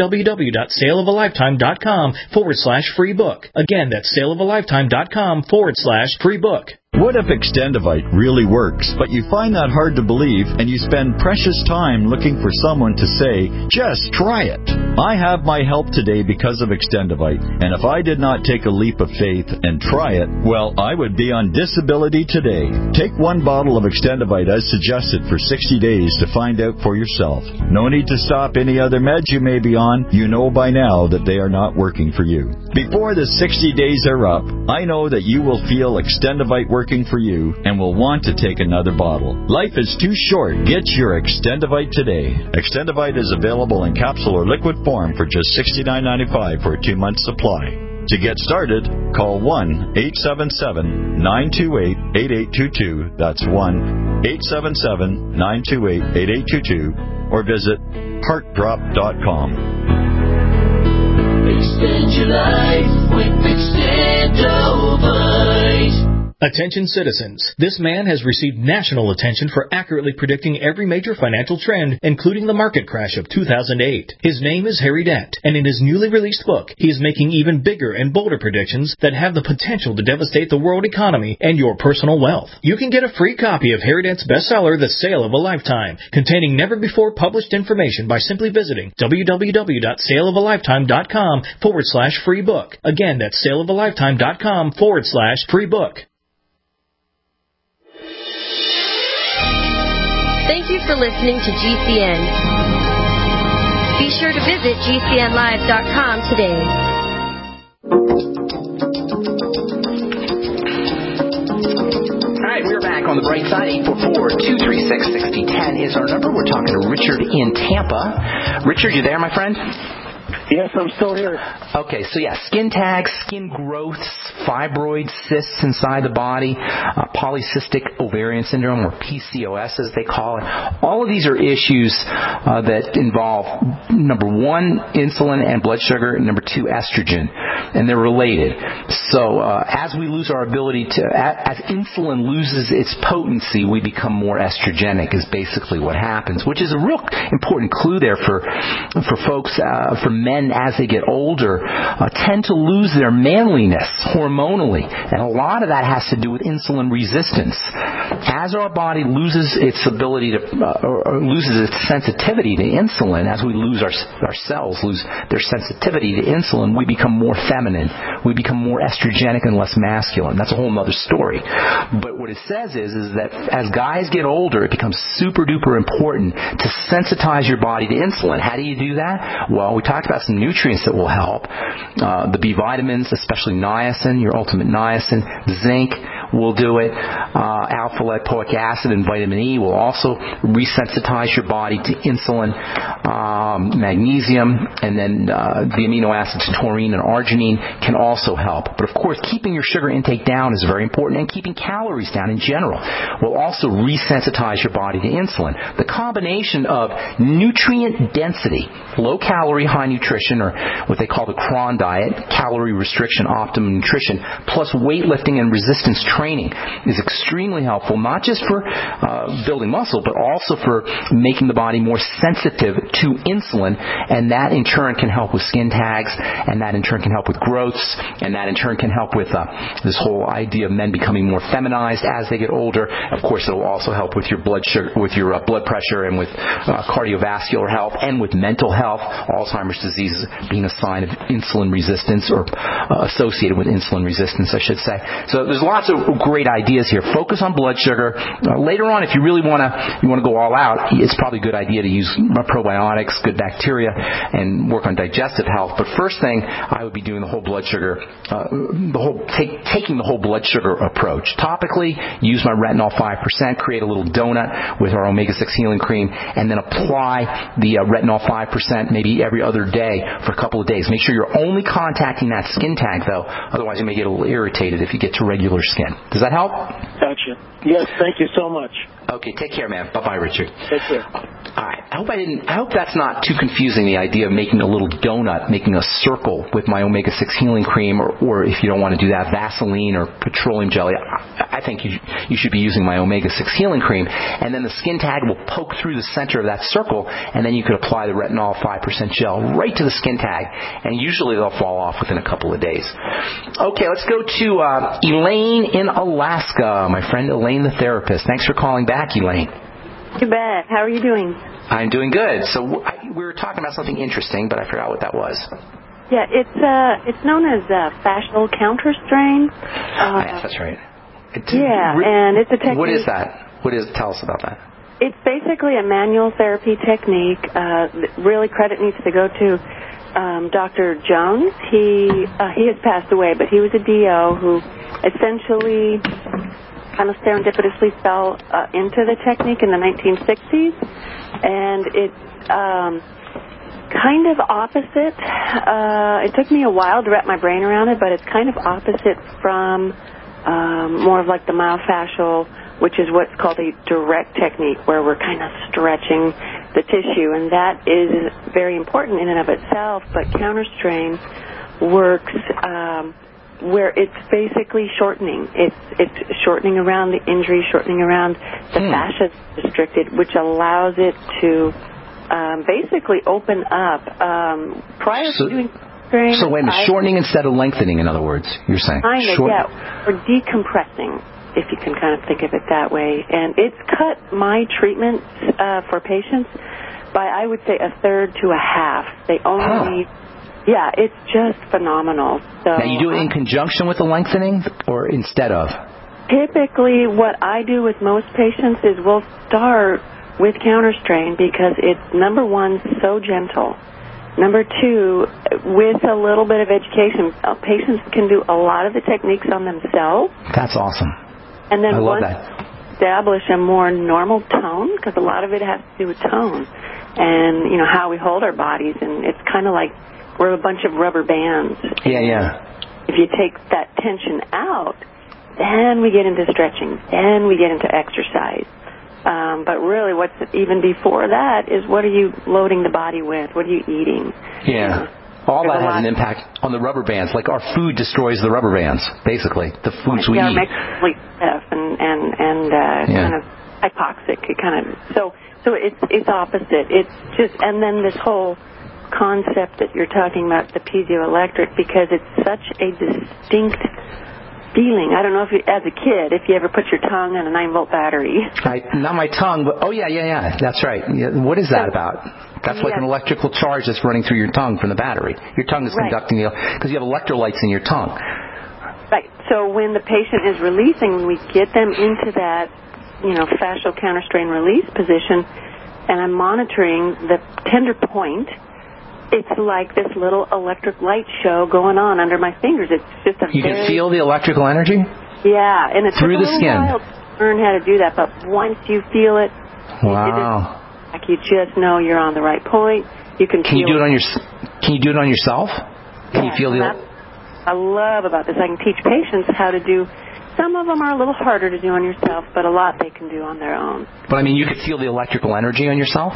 www.saleofalifetime.com/free book. Again, that's saleofalifetime.com/free book. What if Extendivite really works, but you find that hard to believe and you spend precious time looking for someone to say, just try it? I have my help today because of Extendivite, and if I did not take a leap of faith and try it, well, I would be on disability today. Take one bottle of Extendivite as suggested for 60 days to find out for yourself. No need to stop any other meds you may be on. You know by now that they are not working for you. Before the 60 days are up, I know that you will feel Extendivite working for you and will want to take another bottle. Life is too short. Get your Extendivite today. Extendivite is available in capsule or liquid form for just $69.95 for a 2-month supply. To get started, call 1-877-928-8822. That's 1-877-928-8822 or visit heartdrop.com. Extend your life with Extendivite. Attention citizens. This man has received national attention for accurately predicting every major financial trend, including the market crash of 2008. His name is Harry Dent, and in his newly released book, he is making even bigger and bolder predictions that have the potential to devastate the world economy and your personal wealth. You can get a free copy of Harry Dent's bestseller, The Sale of a Lifetime, containing never-before-published information by simply visiting www.saleofalifetime.com/free book. Again, that's saleofalifetime.com/free book. Thank you for listening to GCN. Be sure to visit GCNlive.com today. All right, we're back on the bright side. 844-236-6010 is our number. We're talking to Richard in Tampa. Richard, you there, my friend? Yes, I'm still here. Okay, so yeah, skin tags, skin growths, fibroids, cysts inside the body, polycystic ovarian syndrome, or PCOS as they call it. All of these are issues that involve, number one, insulin and blood sugar, and number two, estrogen. And they're related. So as we lose our ability to, as insulin loses its potency, we become more estrogenic is basically what happens, which is a real important clue there for folks, for men as they get older, tend to lose their manliness hormonally. And a lot of that has to do with insulin resistance. As our body loses its ability to, or loses its sensitivity to insulin, as we lose our cells lose their sensitivity to insulin, we become more feminine. We become more estrogenic and less masculine. That's a whole other story. But what it says is that as guys get older, it becomes super duper important to sensitize your body to insulin. How do you do that? Well, we talked about some nutrients that will help. The B vitamins, especially niacin, your ultimate niacin, zinc will do it. Alpha-lipoic acid and vitamin E will also resensitize your body to insulin. Magnesium, and then the amino acids taurine and arginine can also help. But of course, keeping your sugar intake down is very important, and keeping calories down in general will also resensitize your body to insulin. The combination of nutrient density, low calorie, high nutrition, or what they call the Cron diet, calorie restriction, optimum nutrition, plus weightlifting and resistance training is extremely helpful, not just for building muscle, but also for making the body more sensitive to insulin, and that in turn can help with skin tags, and that in turn can help with growths, and that in turn can help with this whole idea of men becoming more feminized as they get older. Of course, it will also help with your blood sugar, with your blood pressure, and with cardiovascular health, and with mental health. Alzheimer's disease being a sign of insulin resistance, or associated with insulin resistance, I should say. So there's lots of great ideas here. Focus on blood sugar. Later on, if you really want to go all out, it's probably a good idea to use probiotics, good bacteria, and work on digestive health. But first thing, I would be doing the whole blood sugar, taking the whole blood sugar approach. Topically, use my retinol 5%, create a little donut with our omega-6 healing cream, and then apply the retinol 5% maybe every other day for a couple of days. Make sure you're only contacting that skin tag, though. Otherwise, you may get a little irritated if you get to regular skin. Does that help? Gotcha. Yes, thank you so much. Okay, take care, man. Bye-bye, Richard. Take care. All right. I hope that's not too confusing, the idea of making a little donut, making a circle with my omega-6 healing cream, or if you don't want to do that, Vaseline or petroleum jelly. I think you should be using my omega-6 healing cream, and then the skin tag will poke through the center of that circle, and then you could apply the retinol 5% gel right to the skin tag, and usually they'll fall off within a couple of days. Okay, let's go to Elaine in Alaska. My friend Elaine, the therapist. Thanks for calling back, Elaine. You bet. How are you doing? I'm doing good. So we were talking about something interesting, but I forgot what that was. Yeah, it's known as fascial counterstrain. Yes, that's right. And it's a technique. What is that? Tell us about that. It's basically a manual therapy technique. Really, credit needs to go to Dr. Jones. He has passed away, but he was a DO who essentially kind of serendipitously fell into the technique in the 1960s, and it's kind of opposite. It took me a while to wrap my brain around it, but it's kind of opposite from more of like the myofascial, which is what's called a direct technique, where we're kind of stretching the tissue, and that is very important in and of itself. But counterstrain works where it's basically shortening. It's shortening around the injury, shortening around the fascia restricted, which allows it to basically open up. Prior to doing strain, so wait a minute, shortening instead of lengthening, in other words, you're saying? Kind of, yeah. Or decompressing, if you can kind of think of it that way. And it's cut my treatments for patients by, I would say, a third to a half. They only need... Yeah, it's just phenomenal. So, now, you do it in conjunction with the lengthening or instead of? Typically, what I do with most patients is we'll start with counterstrain because it's, number one, so gentle. Number two, with a little bit of education, patients can do a lot of the techniques on themselves. That's awesome. And then I love once establish a more normal tone, because a lot of it has to do with tone and, you know, how we hold our bodies. And it's kind of like we're a bunch of rubber bands. Yeah. If you take that tension out, then we get into stretching, then we get into exercise. But really what's even before that is, what are you loading the body with? What are you eating? Yeah. All that has an impact on the rubber bands. Like our food destroys the rubber bands, basically. The foods we eat. Yeah, it makes us sleep stiff and kind of hypoxic. It kind of, so it's opposite. It's just, and then this whole concept that you're talking about, the piezoelectric, because it's such a distinct feeling. I don't know if you, as a kid, if you ever put your tongue on a 9-volt battery. Not my tongue, but yeah. That's right. Yeah, what is that about? That's like an electrical charge that's running through your tongue from the battery. Your tongue is conducting because you have electrolytes in your tongue. Right. So when the patient is releasing, when we get them into that, fascial counterstrain release position, and I'm monitoring the tender point, it's like this little electric light show going on under my fingers. It's just You can feel the electrical energy? Yeah, and it's through the skin. While to learn how to do that, but once you feel it, wow. Like you just know you're on the right point. You can you do it on Can you do it on yourself? Can you feel the? I love about this. I can teach patients how to do. Some of them are a little harder to do on yourself, but a lot they can do on their own. But I mean, you could feel the electrical energy on yourself?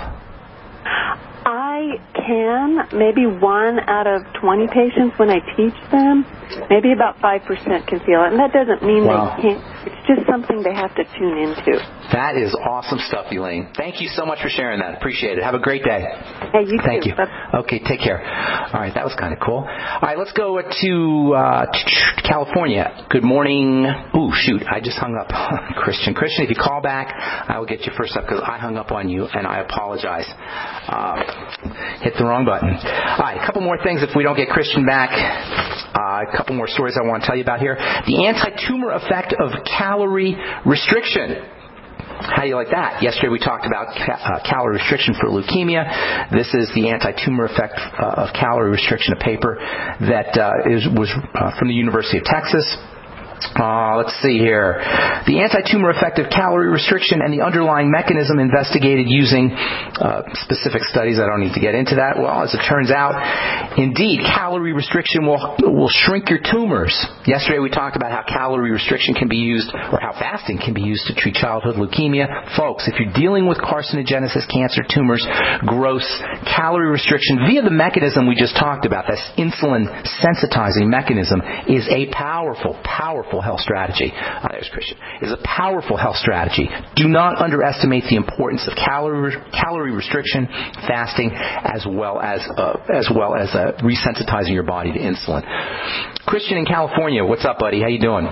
I can. Maybe 1 out of 20 patients when I teach them, maybe about 5% can feel it. And that doesn't mean they can't. It's just something they have to tune into. That is awesome stuff, Elaine. Thank you so much for sharing that. Appreciate it. Have a great day. Hey, you Thank too. you. Okay, take care. All right, that was kind of cool. All right, let's go to California. Good morning. Ooh, shoot, I just hung up. Christian, if you call back, I will get you first up because I hung up on you, and I apologize. Hit the wrong button. All right, a couple more things if we don't get Christian back. A couple more stories I want to tell you about here. The anti-tumor effect of calorie restriction. How do you like that? Yesterday we talked about calorie restriction for leukemia. This is the anti-tumor effect of calorie restriction, a paper that was from the University of Texas. Let's see here. The anti-tumor effect of calorie restriction and the underlying mechanism investigated using specific studies. I don't need to get into that. Well, as it turns out, indeed, calorie restriction will shrink your tumors. Yesterday we talked about how calorie restriction can be used, or how fasting can be used to treat childhood leukemia. Folks, if you're dealing with carcinogenesis, cancer, tumors, growth, calorie restriction via the mechanism we just talked about, this insulin sensitizing mechanism, is a powerful health strategy. There's Christian. Is a powerful health strategy. Do not underestimate the importance of calorie restriction, fasting, as well as resensitizing your body to insulin. Christian in California, what's up, buddy? How you doing?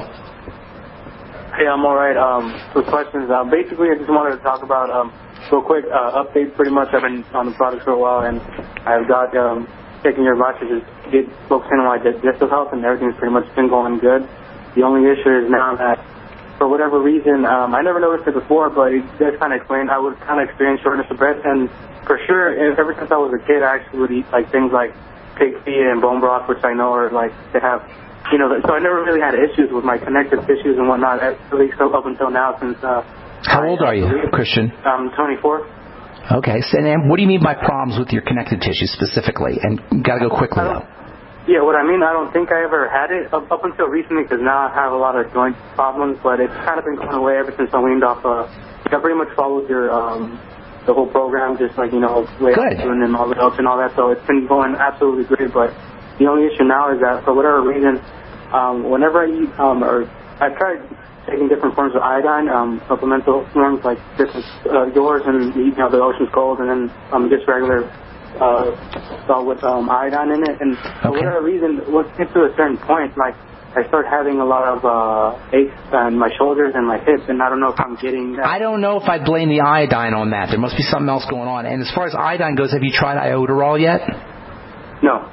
Hey, I'm all right. Some questions. Basically, I just wanted to talk about real quick update. Pretty much, I've been on the product for a while, and I've got taking your advice to just get focusing on my digestive health, and everything's pretty much been going good. The only issue is now that, for whatever reason, I never noticed it before, but it does kind of explain. I would kind of experience shortness of breath, and for sure, ever since I was a kid, I actually would eat like things like pig feet and bone broth, which I know are like they have, so I never really had issues with my connective tissues and whatnot. At least up until now, since. How old are you, Christian? I'm 24. Okay, so then what do you mean by problems with your connective tissues specifically? And you got to go quickly though. Yeah, what I mean, I don't think I ever had it up until recently, because now I have a lot of joint problems, but it's kind of been going away ever since I weaned off. I pretty much followed your the whole program, just like, way I'm doing and all the else and all that, so it's been going absolutely great, but the only issue now is that for whatever reason, whenever I eat, or I've tried taking different forms of iodine, supplemental forms like different yours and the ocean's cold, and then just regular salt with iodine in it, and for whatever reason, once it gets to a certain point, like I start having a lot of aches on my shoulders and my hips, and I don't know if I'm getting that. I don't know if I blame the iodine on that. There must be something else going on. And as far as iodine goes, have you tried iodoral yet? No.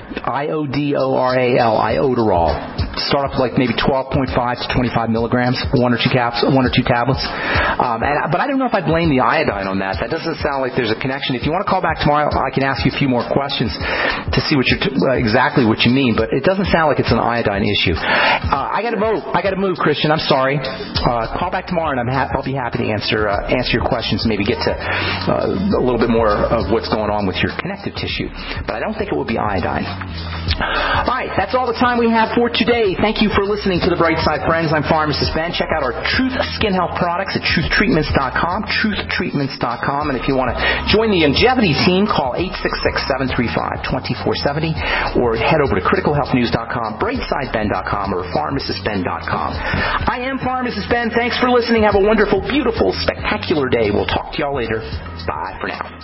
Iodoral, iodoral. Start up like maybe 12.5 to 25 milligrams, one or two tablets. But I don't know if I blame the iodine on that. That doesn't sound like there's a connection. If you want to call back tomorrow, I can ask you a few more questions to see exactly what you mean. But it doesn't sound like it's an iodine issue. I got to move, Christian. I'm sorry. Call back tomorrow, and I'll be happy to answer your questions. Maybe get to a little bit more of what's going on with your connective tissue. But I don't think it will be iodine. All right, that's all the time we have for today. Thank you for listening to The Bright Side, friends. I'm Pharmacist Ben. Check out our Truth Skin Health products at truthtreatments.com, truthtreatments.com. And if you want to join the longevity team, call 866-735-2470 or head over to criticalhealthnews.com, brightsideben.com, or pharmacistben.com. I am Pharmacist Ben. Thanks for listening. Have a wonderful, beautiful, spectacular day. We'll talk to y'all later. Bye for now.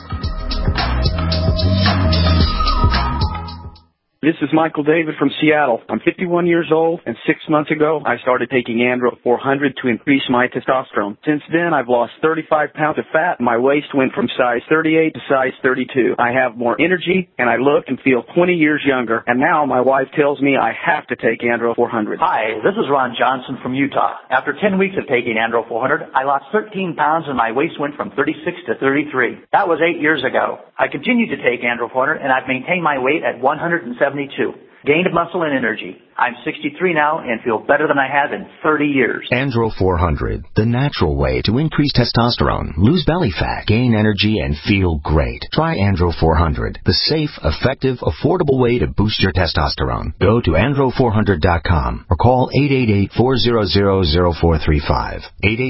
This is Michael David from Seattle. I'm 51 years old, and 6 months ago, I started taking Andro 400 to increase my testosterone. Since then, I've lost 35 pounds of fat. My waist went from size 38 to size 32. I have more energy, and I look and feel 20 years younger. And now my wife tells me I have to take Andro 400. Hi, this is Ron Johnson from Utah. After 10 weeks of taking Andro 400, I lost 13 pounds, and my waist went from 36 to 33. That was 8 years ago. I continue to take Andro 400, and I've maintained my weight at 172. Gained muscle and energy. I'm 63 now and feel better than I have in 30 years. Andro 400, the natural way to increase testosterone, lose belly fat, gain energy, and feel great. Try Andro 400, the safe, effective, affordable way to boost your testosterone. Go to andro400.com or call 888-400-0435.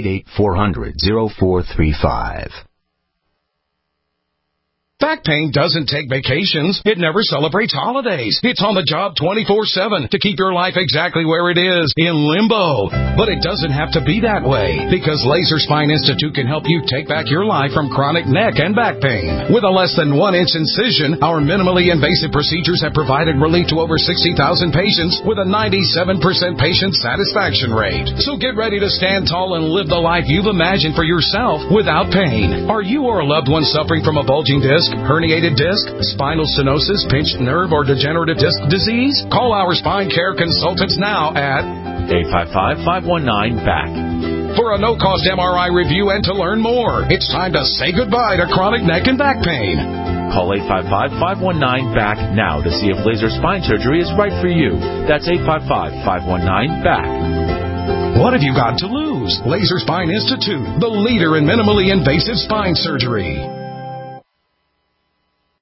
888-400-0435. Back pain doesn't take vacations. It never celebrates holidays. It's on the job 24/7 to keep your life exactly where it is, in limbo. But it doesn't have to be that way, because Laser Spine Institute can help you take back your life from chronic neck and back pain. With a less than 1-inch incision, our minimally invasive procedures have provided relief to over 60,000 patients with a 97% patient satisfaction rate. So get ready to stand tall and live the life you've imagined for yourself without pain. Are you or a loved one suffering from a bulging disc, herniated disc, spinal stenosis, pinched nerve, or degenerative disc disease? Call our spine care consultants now at 855-519-BACK. for a no-cost MRI review and to learn more. It's time to say goodbye to chronic neck and back pain. Call 855-519-BACK now to see if laser spine surgery is right for you. That's 855-519-BACK. What have you got to lose? Laser Spine Institute, the leader in minimally invasive spine surgery.